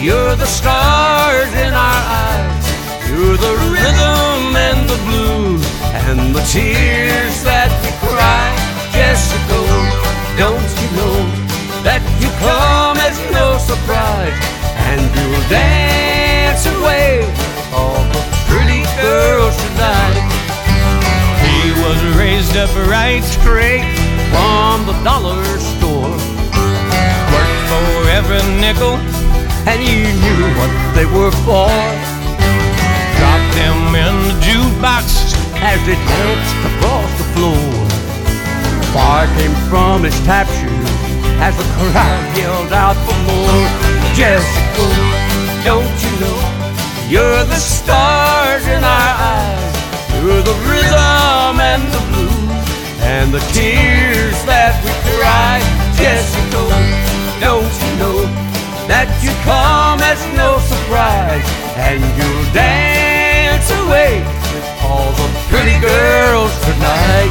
You're the stars in our eyes. You're the rhythm and the blues and the tears that we cry. Jessica, don't you know that you come as no surprise, and you'll dance away all the pretty girls tonight. He was raised up right Straight from the dollar store, worked for every nickel, and you knew what they were for. dropped them in the jukebox. As they danced across the floor, fire came from his tap shoes as the crowd yelled out for more. Jessica, don't you know you're the stars in our eyes. You're the rhythm and the blues and the tears that we cry. Jessica, don't you know that you come as no surprise, and you'll dance away with all the pretty girls tonight.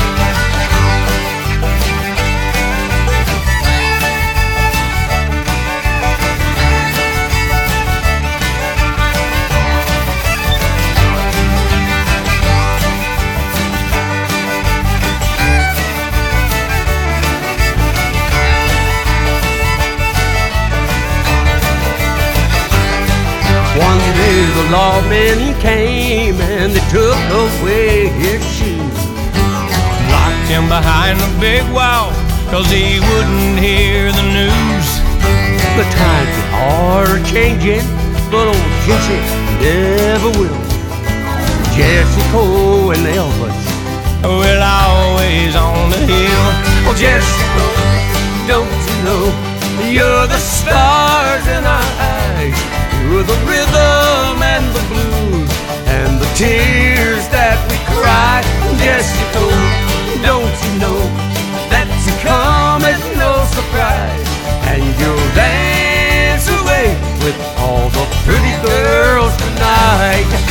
One day the lawmen came and they took away his shoes. Locked him behind a big wall, 'cause he wouldn't hear the news. The times are changing, but old Jesse never will. Jessica and Elvis We're always on the hill. Oh, Jessica, don't you know you're the stars in our eyes. You're the rhythm and the blues and the tears that we cry. Jessica, don't you know that you come as no surprise, and you'll dance away with all the pretty girls tonight.